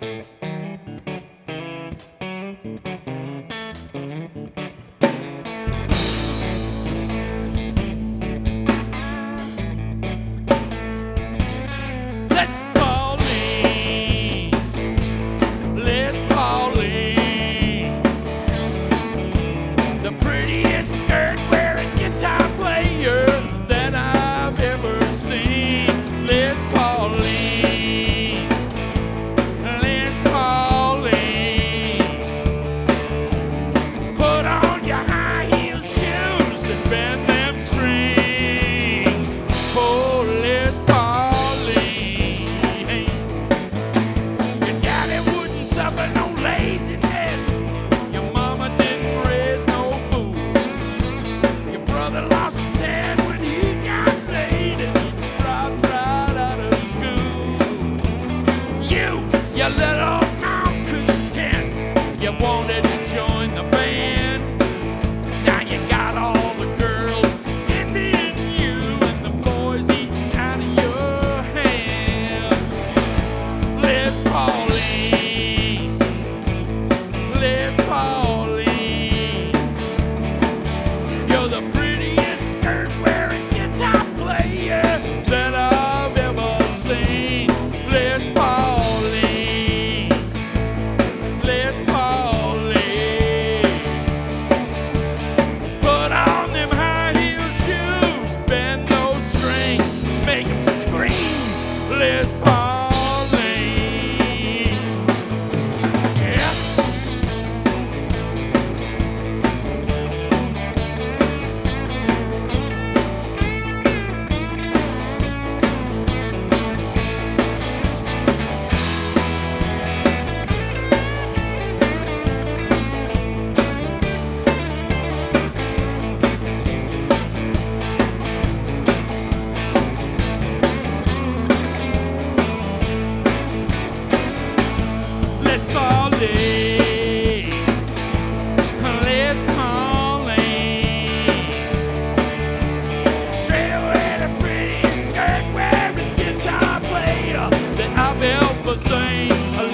Les Pauline, Les Pauline, the prettiest skirt-wearing guitar player that I've ever seen. Les Pauline, Les Pauline, put on your high heel shoes and bend them strings. Oh, Les Pauline, your daddy wouldn't suffer no laziness. Your mama didn't raise no fools. Your brother lost his head when he got laid and dropped right out of school. You little malcontent, you wanted to join the band. Now you got all the girls envying you and the boys eating out of your hand. Les Pauline, Les Pauline, you're the prettiest skirt-wearing guitar player that I've ever seen. Les Pauline, Les Pauline, put on them high-heel shoes, bend those strings, make them scream. Les Pauline, yeah. Les Pauline, Les Pauline, straight away the prettiest skirt-wearing guitar player that I've ever seen.